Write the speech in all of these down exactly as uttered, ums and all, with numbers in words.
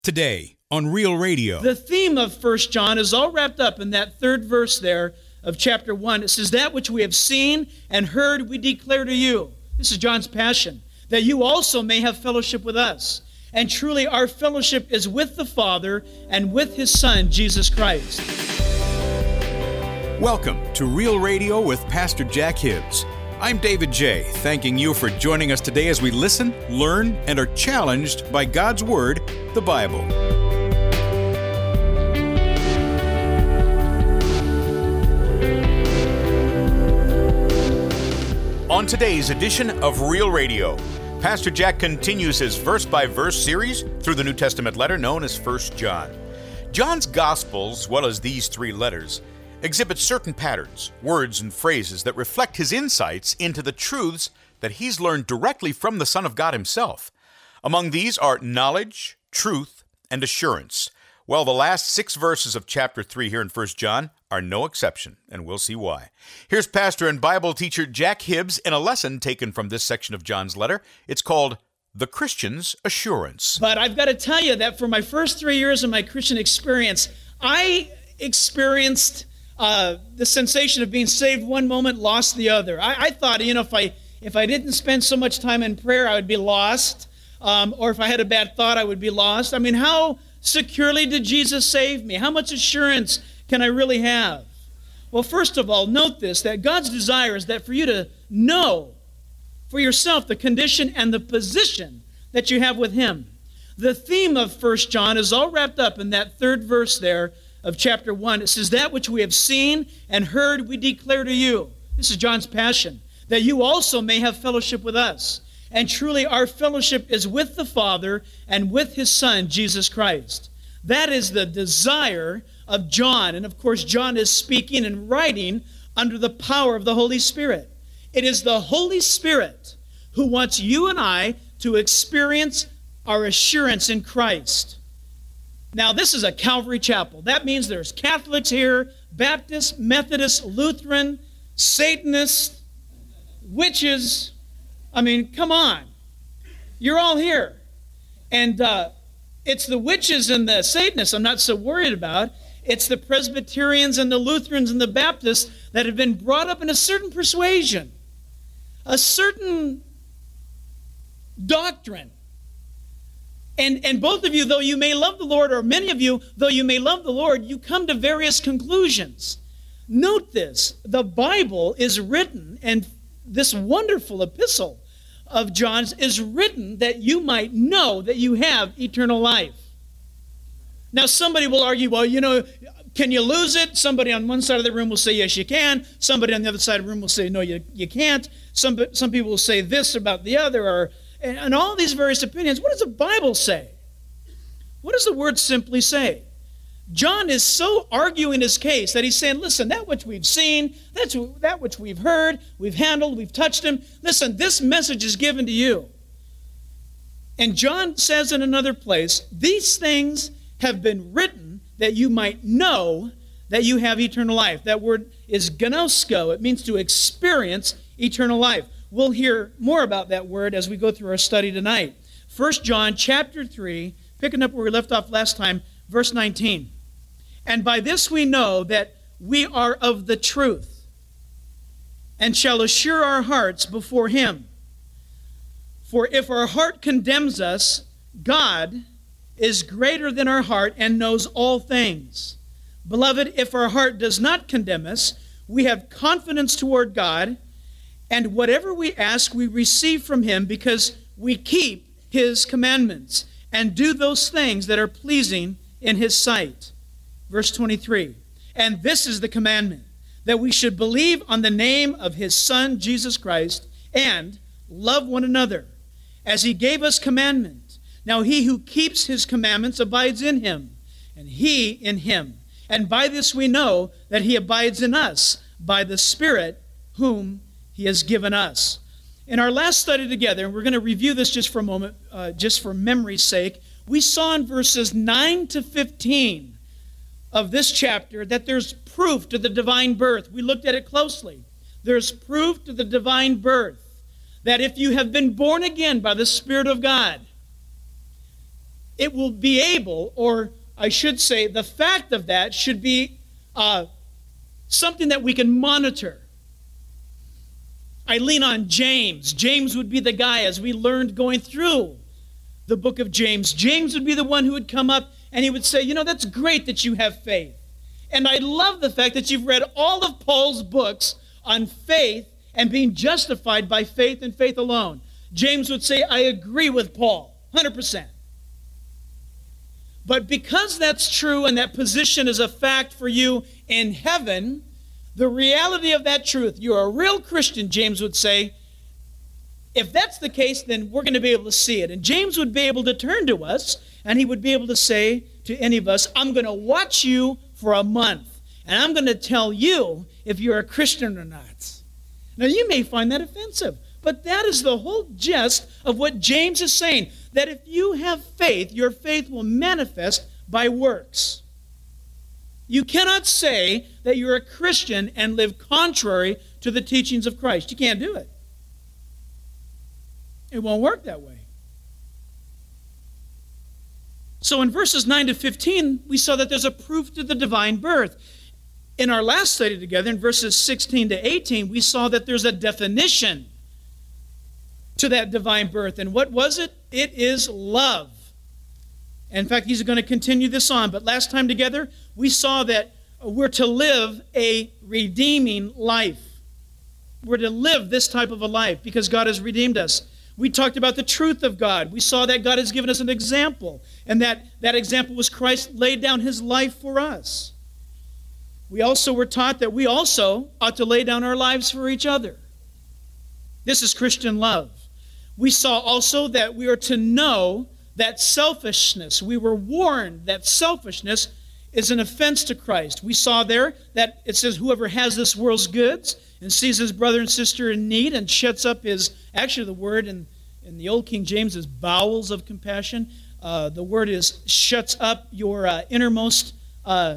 Today on Real Radio. The theme of First John is all wrapped up in that third verse there of chapter one. It says, that which we have seen and heard we declare to you. This is John's passion, that you also may have fellowship with us. And truly our fellowship is with the Father and with His Son, Jesus Christ. Welcome to Real Radio with Pastor Jack Hibbs. I'm David J., thanking you for joining us today as we listen, learn, and are challenged by God's Word, the Bible. On today's edition of Real Radio, Pastor Jack continues his verse-by-verse series through the New Testament letter known as First John. John's Gospel, as well as these three letters, exhibit certain patterns, words, and phrases that reflect his insights into the truths that he's learned directly from the Son of God himself. Among these are knowledge, truth, and assurance. Well, the last six verses of chapter three here in First John are no exception, and we'll see why. Here's pastor and Bible teacher Jack Hibbs in a lesson taken from this section of John's letter. It's called The Christian's Assurance. But I've got to tell you that for my first three years of my Christian experience, I experienced Uh, the sensation of being saved one moment, lost the other. I, I thought, you know, if I if I didn't spend so much time in prayer, I would be lost. Um, or if I had a bad thought, I would be lost. I mean, how securely did Jesus save me? How much assurance can I really have? Well, first of all, note this, that God's desire is that for you to know for yourself the condition and the position that you have with Him. The theme of First John is all wrapped up in that third verse there of chapter one. It says, that which we have seen and heard we declare to you. This is John's passion, that you also may have fellowship with us. And truly our fellowship is with the Father and with His Son, Jesus Christ. That is the desire of John. And of course, John is speaking and writing under the power of the Holy Spirit. It is the Holy Spirit who wants you and I to experience our assurance in Christ. Now, this is a Calvary Chapel. That means there's Catholics here, Baptists, Methodists, Lutheran, Satanists, witches. I mean, come on. You're all here. And uh, it's the witches and the Satanists I'm not so worried about. It's the Presbyterians and the Lutherans and the Baptists that have been brought up in a certain persuasion, a certain doctrine. And, and both of you, though you may love the Lord, or many of you, though you may love the Lord, you come to various conclusions. Note this, the Bible is written, and this wonderful epistle of John's is written that you might know that you have eternal life. Now, somebody will argue, well, you know, can you lose it? Somebody on one side of the room will say, yes, you can. Somebody on the other side of the room will say, no, you, you can't. Some, some people will say this about the other, or and all these various opinions. What does the Bible say? What does the Word simply say? John is so arguing his case that he's saying, listen, that which we've seen, that's that which we've heard, we've handled, we've touched him. Listen, this message is given to you. And John says in another place, these things have been written that you might know that you have eternal life. That word is gnosko. It means to experience eternal life. We'll hear more about that word as we go through our study tonight. First John chapter three, picking up where we left off last time, verse nineteen. And by this we know that we are of the truth, and shall assure our hearts before Him. For if our heart condemns us, God is greater than our heart and knows all things. Beloved, if our heart does not condemn us, we have confidence toward God, and whatever we ask, we receive from Him, because we keep His commandments and do those things that are pleasing in His sight. Verse twenty-three, and this is the commandment, that we should believe on the name of His Son, Jesus Christ, and love one another, as He gave us commandment. Now He who keeps His commandments abides in Him, and He in Him. And by this we know that He abides in us, by the Spirit whom He has given us. In our last study together, and we're going to review this just for a moment, uh, just for memory's sake, we saw in verses nine to fifteen of this chapter that there's proof to the divine birth. We looked at it closely. There's proof to the divine birth, that if you have been born again by the Spirit of God, it will be able, or I should say the fact of that should be uh, something that we can monitor. I lean on James. James would be the guy, as we learned going through the book of James. James would be the one who would come up and he would say, you know, that's great that you have faith. And I love the fact that you've read all of Paul's books on faith and being justified by faith and faith alone. James would say, I agree with Paul, one hundred percent. But because that's true and that position is a fact for you in heaven, the reality of that truth, you're a real Christian, James would say, if that's the case, then we're going to be able to see it. And James would be able to turn to us, and he would be able to say to any of us, I'm going to watch you for a month, and I'm going to tell you if you're a Christian or not. Now, you may find that offensive, but that is the whole gist of what James is saying, that if you have faith, your faith will manifest by works. You cannot say that you're a Christian and live contrary to the teachings of Christ. You can't do it. It won't work that way. So in verses nine to fifteen, we saw that there's a proof to the divine birth. In our last study together, in verses sixteen to eighteen, we saw that there's a definition to that divine birth. And what was it? It is love. In fact, he's going to continue this on. But last time together, we saw that we're to live a redeeming life. We're to live this type of a life because God has redeemed us. We talked about the truth of God. We saw that God has given us an example, and that that example was Christ laid down his life for us. We also were taught that we also ought to lay down our lives for each other. This is Christian love. We saw also that we are to know that selfishness, we were warned that selfishness is an offense to Christ. We saw there that it says whoever has this world's goods and sees his brother and sister in need and shuts up his, actually the word in, in the old King James is bowels of compassion. Uh, the word is shuts up your uh, innermost uh,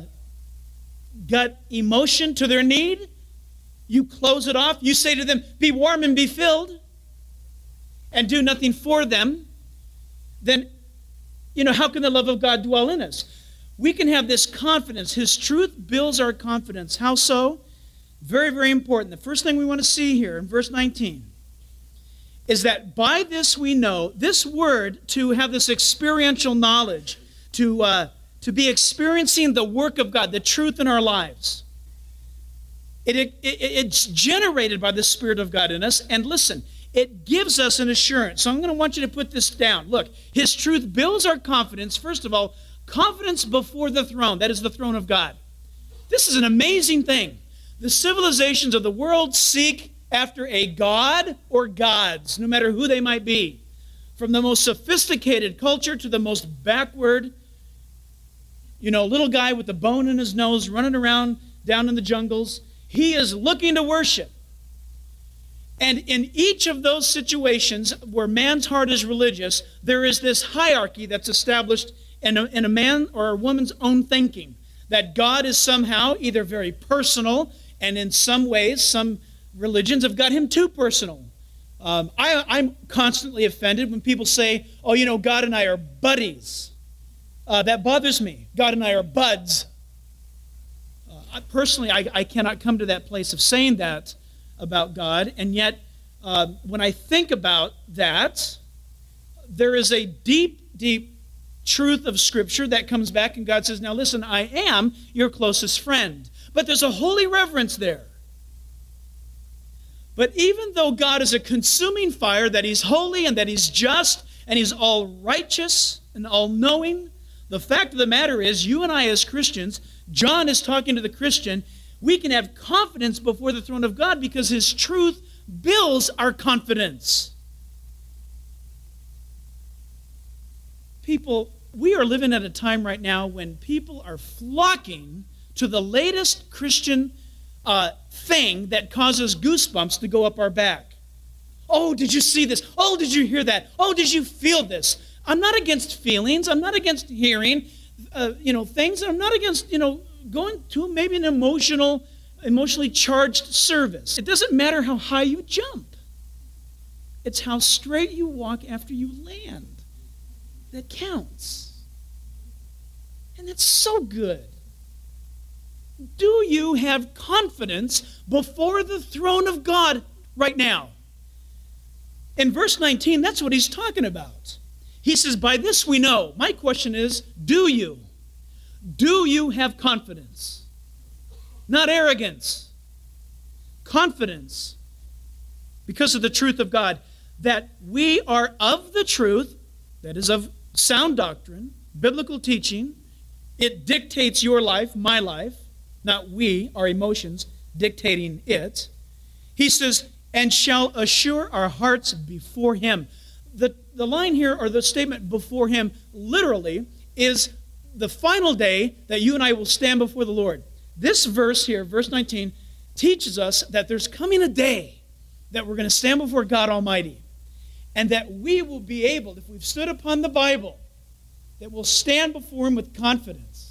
gut emotion to their need. You close it off. You say to them, be warm and be filled, and do nothing for them. Then, you know, how can the love of God dwell in us? We can have this confidence. His truth builds our confidence. How so? Very, very important. The first thing we want to see here in verse nineteen is that by this we know, this word, to have this experiential knowledge, to, uh, to be experiencing the work of God, the truth in our lives. It, it, it, it's generated by the Spirit of God in us. And listen, it gives us an assurance. So I'm going to want you to put this down. Look, his truth builds our confidence. First of all, confidence before the throne. That is the throne of God. This is an amazing thing. The civilizations of the world seek after a god or gods, no matter who they might be. From the most sophisticated culture to the most backward, you know, little guy with the bone in his nose running around down in the jungles. He is looking to worship. And in each of those situations where man's heart is religious, there is this hierarchy that's established in a, in a man or a woman's own thinking, that God is somehow either very personal, and in some ways, some religions have got him too personal. Um, I, I'm constantly offended when people say, oh, you know, God and I are buddies. Uh, that bothers me. God and I are buds. Uh, I, personally, I, I cannot come to that place of saying that about God, and yet uh, when I think about that, there is a deep, deep truth of Scripture that comes back, and God says, now listen, I am your closest friend. But there's a holy reverence there. But even though God is a consuming fire, that he's holy and that he's just and he's all righteous and all-knowing, the fact of the matter is, you and I as Christians, John is talking to the Christian, we can have confidence before the throne of God because his truth builds our confidence. People, we are living at a time right now when people are flocking to the latest Christian uh, thing that causes goosebumps to go up our back. Oh, did you see this? Oh, did you hear that? Oh, did you feel this? I'm not against feelings. I'm not against hearing, uh, you know, things. I'm not against, you know, going to maybe an emotional, emotionally charged service. It doesn't matter how high you jump. It's how straight you walk after you land that counts. And that's so good. Do you have confidence before the throne of God right now? In verse nineteen, that's what he's talking about. He says, by this we know. My question is, do you? Do you have confidence? Not arrogance. Confidence. Because of the truth of God. That we are of the truth, that is of sound doctrine, biblical teaching. It dictates your life, my life. Not we, our emotions, dictating it. He says, and shall assure our hearts before him. The, the line here, or the statement before him, literally is the final day that you and I will stand before the Lord. This verse here, verse nineteen, teaches us that there's coming a day that we're going to stand before God Almighty, and that we will be able, if we've stood upon the Bible, that we'll stand before him with confidence.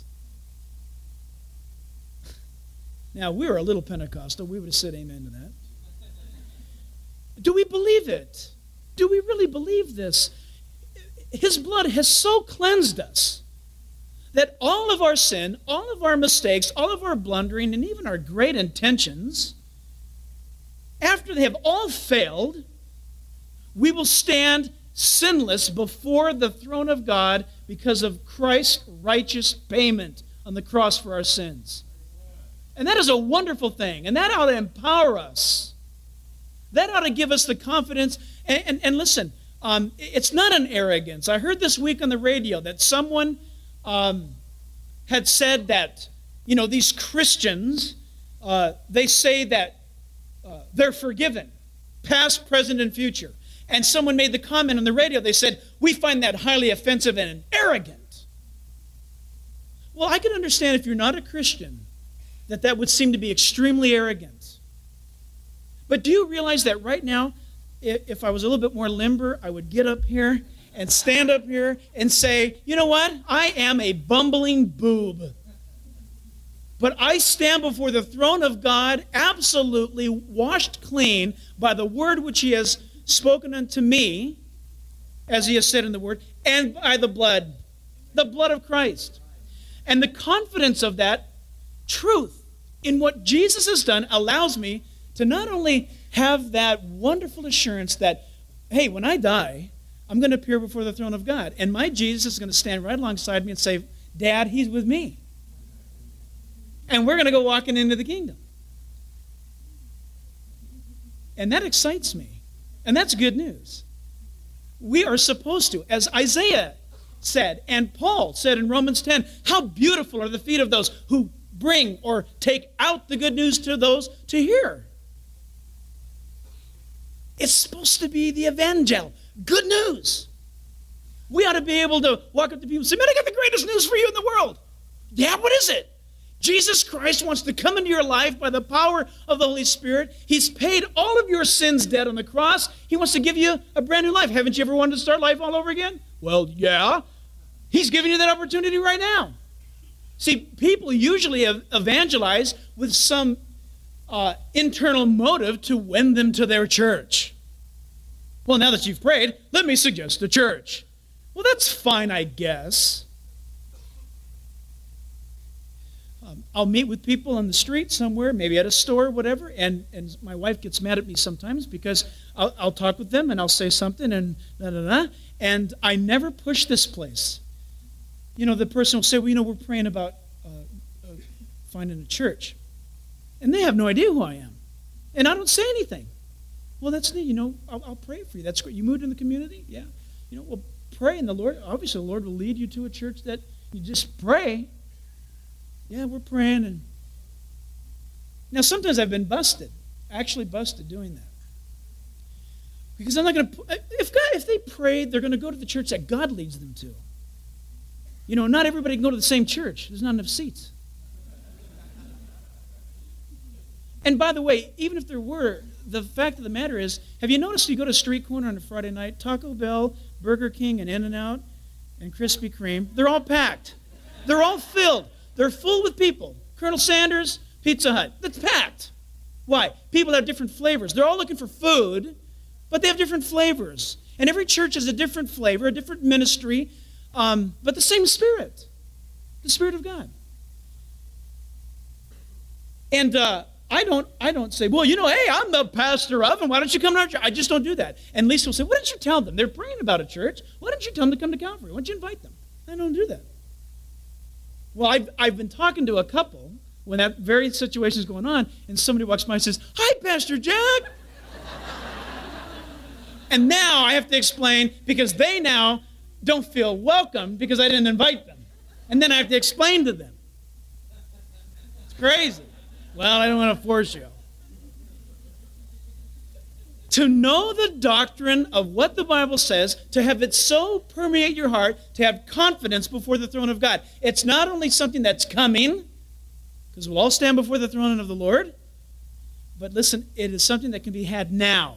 Now, we were a little Pentecostal. We would have said amen to that. Do we believe it? Do we really believe this? His blood has so cleansed us that all of our sin, all of our mistakes, all of our blundering, and even our great intentions, after they have all failed, we will stand sinless before the throne of God because of Christ's righteous payment on the cross for our sins. And that is a wonderful thing, and that ought to empower us. That ought to give us the confidence. And, and, and listen, um, it's not an arrogance. I heard this week on the radio that someone um, had said that, you know, these Christians, uh, they say that uh, they're forgiven, past, present, and future. And someone made the comment on the radio, they said, we find that highly offensive and arrogant. Well, I can understand if you're not a Christian, that that would seem to be extremely arrogant. But do you realize that right now, if I was a little bit more limber, I would get up here and stand up here and say, you know what? I am a bumbling boob. But I stand before the throne of God absolutely washed clean by the word which he has spoken unto me, as he has said in the word, and by the blood, the blood of Christ. And the confidence of that truth in what Jesus has done allows me to not only have that wonderful assurance that, hey, when I die, I'm going to appear before the throne of God. And my Jesus is going to stand right alongside me and say, Dad, he's with me. And we're going to go walking into the kingdom. And that excites me. And that's good news. We are supposed to, as Isaiah said, and Paul said in Romans ten, how beautiful are the feet of those who bring or take out the good news to those to hear. It's supposed to be the evangel, good news. We ought to be able to walk up to people and say, man, I got the greatest news for you in the world. Yeah, what is it? Jesus Christ wants to come into your life by the power of the Holy Spirit. He's paid all of your sins dead on the cross. He wants to give you a brand new life. Haven't you ever wanted to start life all over again? Well, yeah. He's giving you that opportunity right now. See, people usually evangelize with some uh, internal motive to win them to their church. Well, now that you've prayed, let me suggest a church. Well, that's fine, I guess. Um, I'll meet with people on the street somewhere, maybe at a store, whatever, and, and my wife gets mad at me sometimes because I'll, I'll talk with them and I'll say something and da da da, and I never push this place. You know, the person will say, well, you know, we're praying about uh, uh, finding a church. And they have no idea who I am. And I don't say anything. Well, that's neat. You know, I'll, I'll pray for you. That's great. You moved in the community? Yeah. You know, well, pray, and the Lord, obviously the Lord will lead you to a church that you just pray. Yeah, we're praying. And now, sometimes I've been busted, actually busted doing that. Because I'm not going to, if God, if they prayed, they're going to go to the church that God leads them to. You know, not everybody can go to the same church. There's not enough seats. And by the way, even if there were, the fact of the matter is, have you noticed you go to a street corner on a Friday night, Taco Bell, Burger King, and In-N-Out, and Krispy Kreme, they're all packed. They're all filled. They're full with people. Colonel Sanders, Pizza Hut, that's packed. Why? People have different flavors. They're all looking for food, but they have different flavors. And every church has a different flavor, a different ministry, um, but the same Spirit. The Spirit of God. And uh, I don't I don't say, well, you know, hey, I'm the pastor of, and why don't you come to our church? I just don't do that. And Lisa will say, why don't you tell them? They're praying about a church. Why don't you tell them to come to Calvary? Why don't you invite them? I don't do that. Well, I've, I've been talking to a couple when that very situation is going on, and somebody walks by and says, hi, Pastor Jack. And now I have to explain, because they now don't feel welcome because I didn't invite them. And then I have to explain to them. It's crazy. Well, I don't want to force you. To know the doctrine of what the Bible says, to have it so permeate your heart, to have confidence before the throne of God. It's not only something that's coming, because we'll all stand before the throne of the Lord, but listen, it is something that can be had now.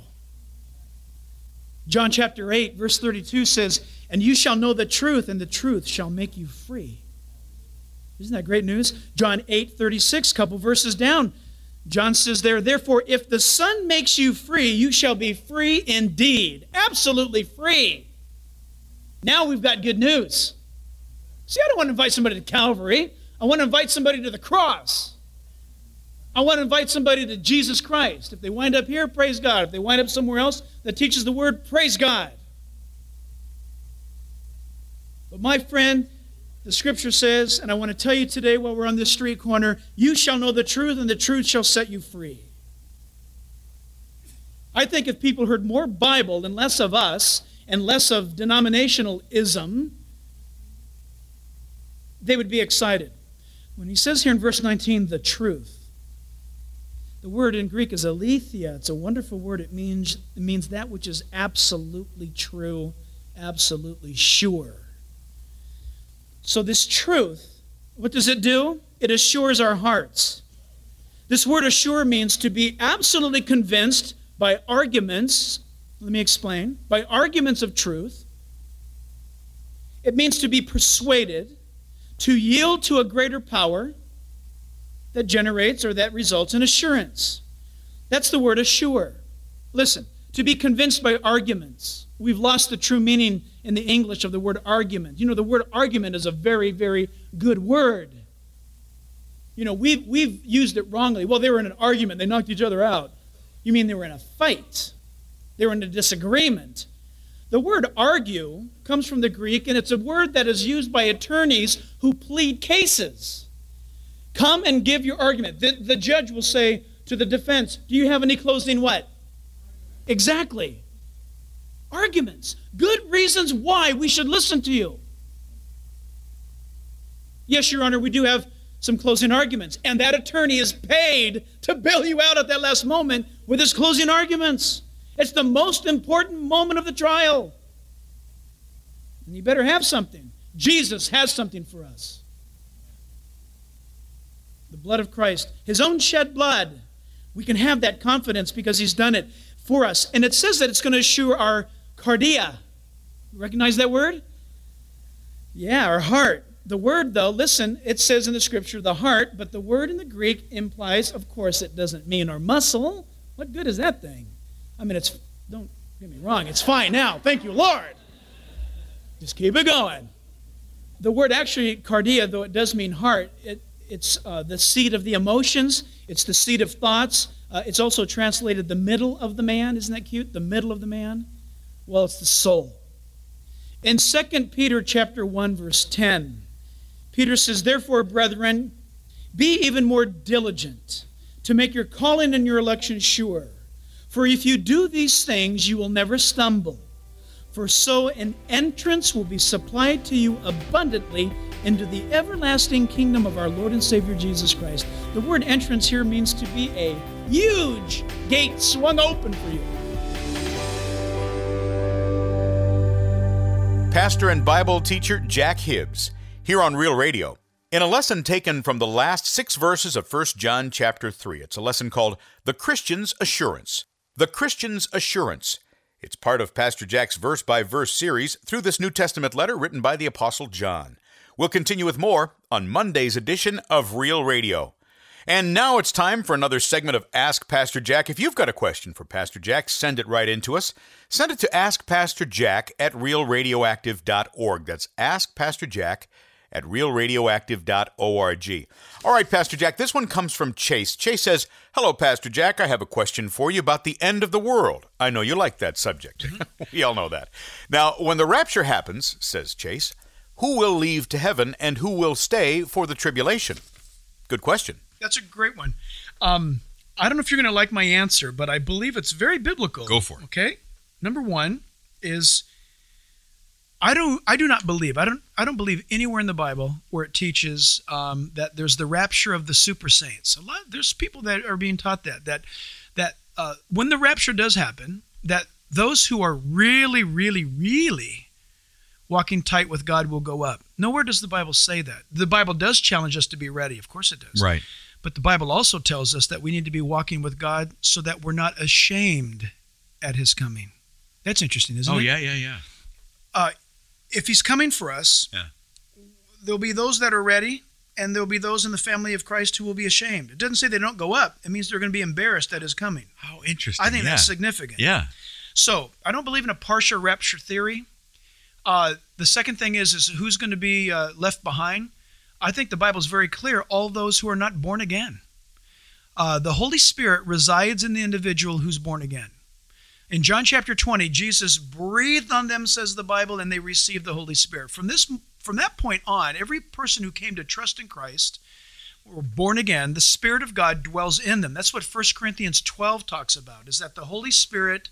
John chapter eight, verse thirty-two says, and you shall know the truth, and the truth shall make you free. Isn't that great news? John eight, thirty-six, couple verses down. John says there, therefore, if the Son makes you free, you shall be free indeed. Absolutely free. Now we've got good news. See, I don't want to invite somebody to Calvary. I want to invite somebody to the cross. I want to invite somebody to Jesus Christ. If they wind up here, praise God. If they wind up somewhere else that teaches the word, praise God. But my friend, the Scripture says, and I want to tell you today while we're on this street corner, you shall know the truth, and the truth shall set you free. I think if people heard more Bible and less of us, and less of denominationalism, they would be excited. When he says here in verse nineteen, the truth, the word in Greek is aletheia. It's a wonderful word. It means, it means that which is absolutely true, absolutely sure. So this truth, what does it do? It assures our hearts. This word assure means to be absolutely convinced by arguments. Let me explain. By arguments of truth. It means to be persuaded, to yield to a greater power that generates or that results in assurance. That's the word assure. Listen, to be convinced by arguments. We've lost the true meaning in the English of the word argument. You know, the word argument is a very, very good word. You know, we've, we've used it wrongly. Well, they were in an argument. They knocked each other out. You mean they were in a fight. They were in a disagreement. The word argue comes from the Greek, and it's a word that is used by attorneys who plead cases. Come and give your argument. The, the judge will say to the defense, do you have any closing what? Exactly. Arguments. Good reasons why we should listen to you. Yes, Your Honor, we do have some closing arguments. And that attorney is paid to bail you out at that last moment with his closing arguments. It's the most important moment of the trial. And you better have something. Jesus has something for us. The blood of Christ, his own shed blood. We can have that confidence because he's done it for us. And it says that it's going to assure our cardia. You recognize that word? Yeah, our heart. The word, though, listen, it says in the Scripture, the heart, but the word in the Greek implies, of course, it doesn't mean our muscle. What good is that thing? I mean, it's, don't get me wrong, it's fine now. Thank you, Lord. Just keep it going. The word actually, cardia, though it does mean heart, it, it's uh, the seat of the emotions. It's the seat of thoughts. Uh, it's also translated the middle of the man. Isn't that cute? The middle of the man. Well, it's the soul. In Second Peter chapter one, verse ten, Peter says, therefore, brethren, be even more diligent to make your calling and your election sure. For if you do these things, you will never stumble. For so an entrance will be supplied to you abundantly into the everlasting kingdom of our Lord and Savior Jesus Christ. The word entrance here means to be a huge gate swung open for you. Pastor and Bible teacher Jack Hibbs, here on Real Radio, in a lesson taken from the last six verses of First John chapter three. It's a lesson called The Christian's Assurance. The Christian's Assurance. It's part of Pastor Jack's verse-by-verse series through this New Testament letter written by the Apostle John. We'll continue with more on Monday's edition of Real Radio. And now it's time for another segment of Ask Pastor Jack. If you've got a question for Pastor Jack, send it right in to us. Send it to ask pastor jack at real radioactive dot org. That's ask pastor jack at real radioactive dot org. All right, Pastor Jack, this one comes from Chase. Chase says, "Hello, Pastor Jack. I have a question for you about the end of the world. I know you like that subject." Mm-hmm. We all know that. Now, when the rapture happens, says Chase, who will leave to heaven and who will stay for the tribulation? Good question. That's a great one. Um, I don't know if you're going to like my answer, but I believe it's very biblical. Go for it. Okay? Number one is I don't I do not believe I don't I don't believe anywhere in the Bible where it teaches um, that there's the rapture of the super saints. A lot there's people that are being taught that that that uh, when the rapture does happen, that those who are really really really walking tight with God will go up. Nowhere does the Bible say that. The Bible does challenge us to be ready. Of course it does. Right. But the Bible also tells us that we need to be walking with God so that we're not ashamed at his coming. That's interesting, isn't oh, it? Oh, yeah, yeah, yeah. Uh, if he's coming for us, yeah. there'll be those that are ready, and there'll be those in the family of Christ who will be ashamed. It doesn't say they don't go up. It means they're going to be embarrassed at his coming. How interesting. I think yeah. that's significant. Yeah. So I don't believe in a partial rapture theory. Uh, the second thing is, is who's going to be uh, left behind? I think the Bible's very clear, all those who are not born again. Uh, the Holy Spirit resides in the individual who's born again. In John chapter twenty, Jesus breathed on them, says the Bible, and they received the Holy Spirit. From this, from that point on, every person who came to trust in Christ were born again. The Spirit of God dwells in them. That's what First Corinthians twelve talks about, is that the Holy Spirit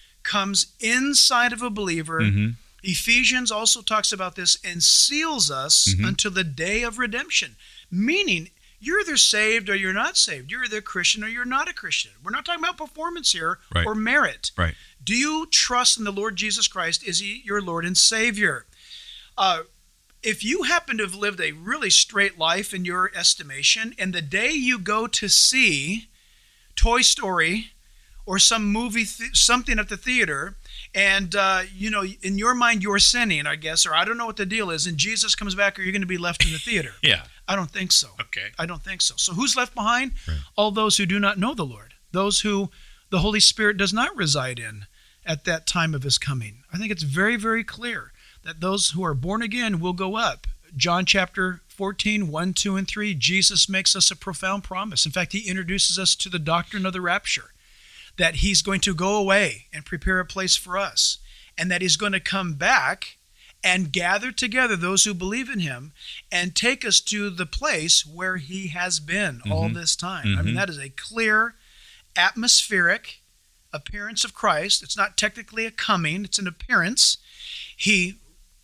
comes inside of a believer. Mm-hmm. Ephesians also talks about this and seals us mm-hmm. until the day of redemption, meaning you're either saved or you're not saved. You're either a Christian or you're not a Christian. We're not talking about performance here right. or merit. Right. Do you trust in the Lord Jesus Christ? Is he your Lord and Savior? Uh, if you happen to have lived a really straight life in your estimation, and the day you go to see Toy Story or some movie, th- something at the theater, and, uh, you know, in your mind you're sinning, I guess, or I don't know what the deal is, and Jesus comes back, or you're going to be left in the theater. Yeah. I don't think so. Okay. I don't think so. So who's left behind? Right. All those who do not know the Lord, those who the Holy Spirit does not reside in at that time of his coming. I think it's very, very clear that those who are born again will go up. John chapter fourteen, one, two, and three, Jesus makes us a profound promise. In fact, he introduces us to the doctrine of the rapture, that he's going to go away and prepare a place for us, and that he's going to come back and gather together those who believe in him and take us to the place where he has been mm-hmm. all this time. Mm-hmm. I mean, that is a clear, atmospheric appearance of Christ. It's not technically a coming, it's an appearance. He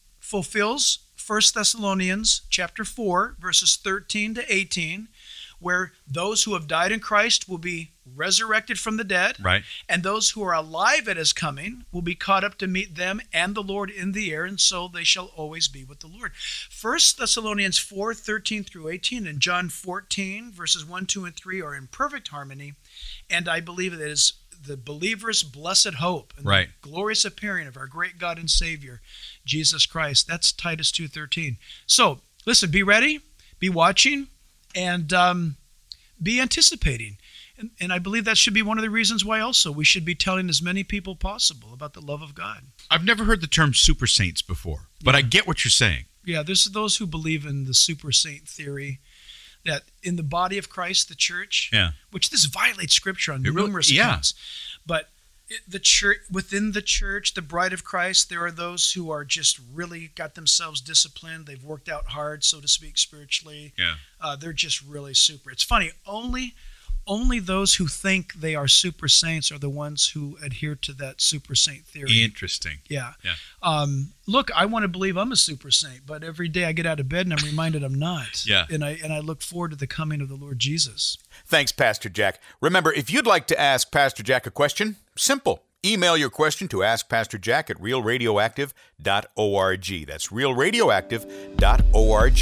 fulfills First Thessalonians chapter four, verses thirteen to eighteen, where those who have died in Christ will be resurrected from the dead, right. and those who are alive at his coming will be caught up to meet them and the Lord in the air, and so they shall always be with the Lord. First Thessalonians four, thirteen through eighteen, and John fourteen, verses one, two, and three are in perfect harmony, and I believe it is the believer's blessed hope and right. the glorious appearing of our great God and Savior, Jesus Christ. That's Titus two thirteen. So, listen, be ready, be watching, and um, be anticipating. And, and I believe that should be one of the reasons why also we should be telling as many people possible about the love of God. I've never heard the term super saints before, but yeah. I get what you're saying. Yeah, there's those who believe in the super saint theory, that in the body of Christ, the church, yeah. which this violates Scripture on it numerous really, yeah. counts, but the church, within the church, the bride of Christ, there are those who are just really got themselves disciplined. They've worked out hard, so to speak, spiritually. Yeah, uh, they're just really super. It's funny, only only those who think they are super saints are the ones who adhere to that super saint theory. Interesting. Yeah. Yeah. Um, look, I want to believe I'm a super saint, but every day I get out of bed and I'm reminded I'm not. Yeah. And I and I look forward to the coming of the Lord Jesus. Thanks, Pastor Jack. Remember, if you'd like to ask Pastor Jack a question, simple. Email your question to ask pastor jack at real radioactive dot org. That's real radioactive dot org.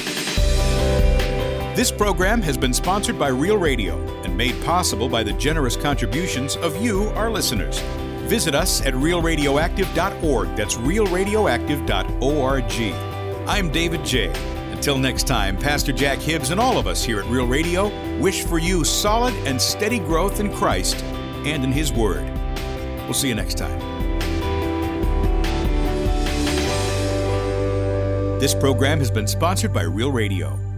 This program has been sponsored by Real Radio and made possible by the generous contributions of you, our listeners. Visit us at real radioactive dot org. That's real radioactive dot org. I'm David J. Until next time, Pastor Jack Hibbs and all of us here at Real Radio wish for you solid and steady growth in Christ and in His Word. We'll see you next time. This program has been sponsored by Real Radio.